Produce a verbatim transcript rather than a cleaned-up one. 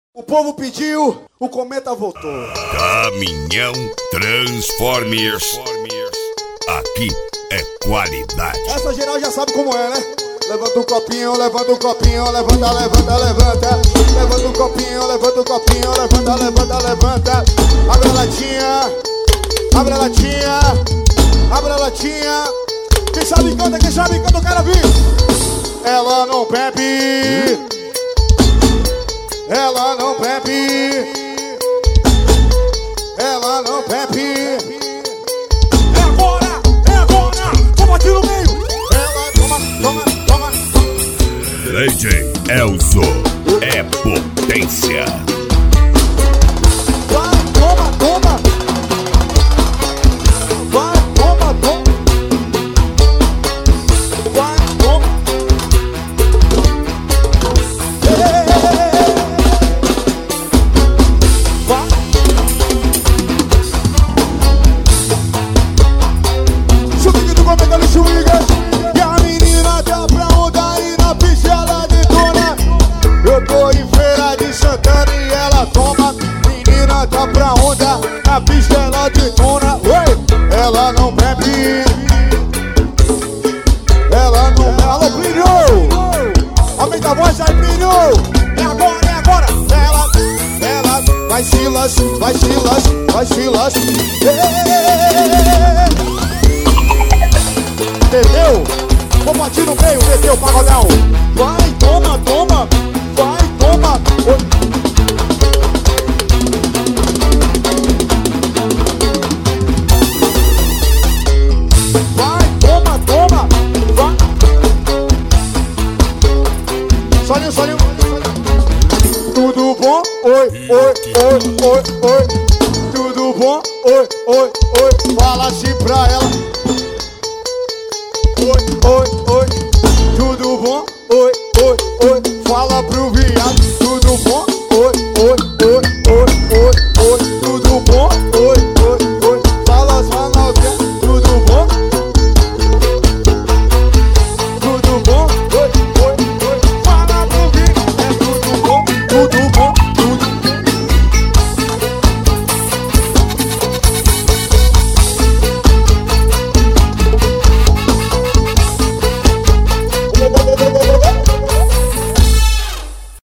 O povo pediu, o Cometa voltou. Caminhão Transformers. Aqui é qualidade. Essa geral já sabe como é, né? Levanta o copinho, levanta o copinho, levanta, levanta, levanta. Levanta o copinho, levanta o copinho, levanta, levanta, levanta. Abre a latinha, abre a latinha, abre a latinha. Quem sabe canta, quem sabe canta, eu quero vir. Ela não bebe, ela não bebe, ela não bebe. É agora, é agora, vamos aqui no meio. Ela toma, toma, toma. D J Elzo é potência. Vai, toma, toma. Vai, toma, toma. Vai, toma. Ei, vai. Chuvinga do Cometa no chuvinga. E a menina tá pra onda e na pista ela detona. Eu tô em Feira de Santana e ela toma. Menina tá pra onda, na pista ela detona. Oi, ela não bebe, ela não... Alô, Plínio! Aumenta a voz aí, Plínio! É agora, é agora! Ela, ela vai Silas, vai Silas, vai Silas. Entendeu? Vou bater no meio, entendeu, pagodão? Vai, toma, toma! Vai, toma! Oi. Vai, toma, toma! Vai! Solinho, solinho! Tudo bom? Oi, oi, oi, oi, oi! Tudo bom? Oi, oi, oi! Fala assim pra ela! Oi, oi, oi!